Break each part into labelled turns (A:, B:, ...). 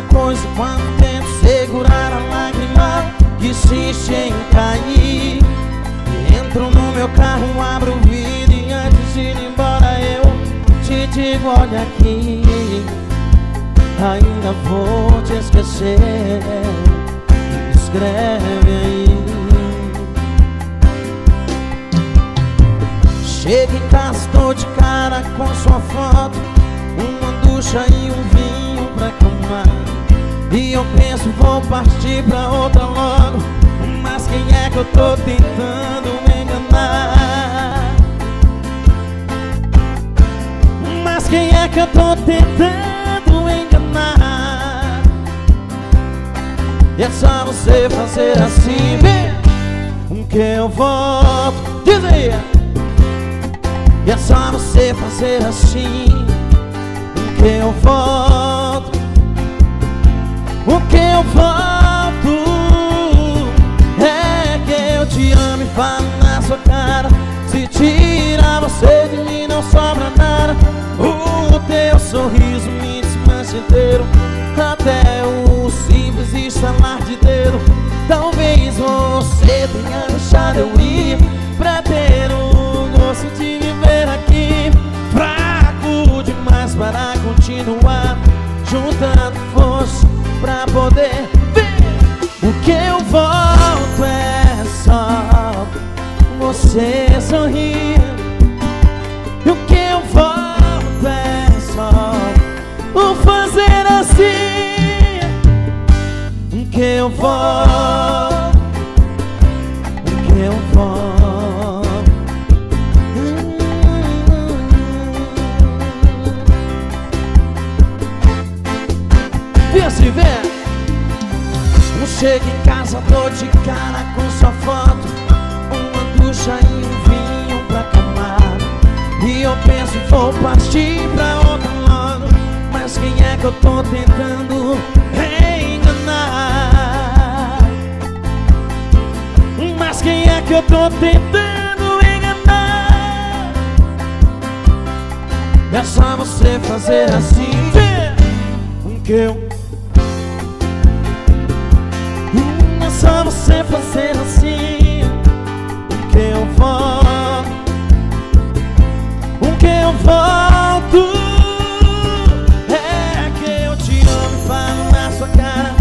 A: coisa quando tento segurar a lágrima que insiste em cair. Entro no meu carro, abro o vidro e antes de ir embora eu te digo, olha aqui, ainda vou te esquecer. Escreve aí. Chego em casa, estou de cara com sua foto, uma ducha e um vinho pra acalmar. E eu penso, vou partir pra outra logo, mas quem é que eu tô tentando enganar? Mas quem é que eu tô tentando enganar? É só você fazer assim, vem, que eu volto. Diz aí. E é só você fazer assim, que eu volto. O que eu volto é que eu te amo e falo na sua cara. Se tirar você de mim não sobra nada. O teu sorriso me desmancha inteiro, até o simples estalar de dedo. Talvez você tenha deixado eu ir pra ter o gosto de viver aqui. Fraco demais para continuar, juntando força pra poder ver. O que eu volto é só você sorrir. E o que eu volto é só o fazer assim. O que eu volto, o que eu volto. Vê se vê. Eu chego em casa, tô de cara com sua foto, uma ducha e um vinho pra acalmar. E eu penso, vou partir pra outro lado, mas quem é que eu tô tentando enganar? Mas quem é que eu tô tentando enganar? É só você fazer assim, que eu. É só você fazer assim, que eu volto. O que eu volto é que eu te amo e falo na sua cara,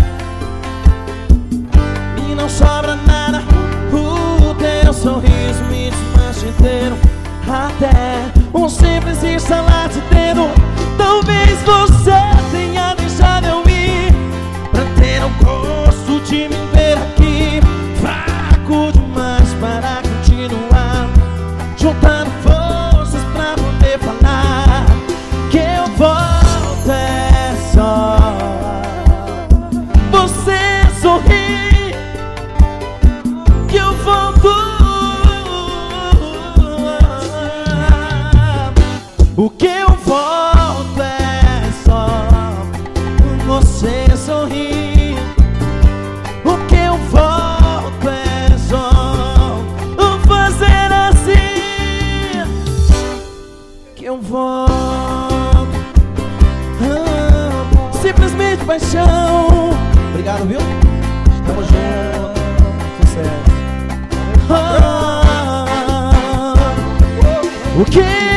A: e não sobra nada. O teu sorriso me desmancha inteiro, até um simples estalar de dedo. Talvez você tenha deixado eu ir pra ter o gosto de me ver aqui. Fraco demais para continuar, juntando forças pra poder falar. Que eu volto é só você sorrir. Que eu volto. O que eu volto é só você sorrir. O que eu volto é só fazer assim. Que eu volto, simplesmente paixão. Obrigado, viu? Estamos juntos. Sucesso. O que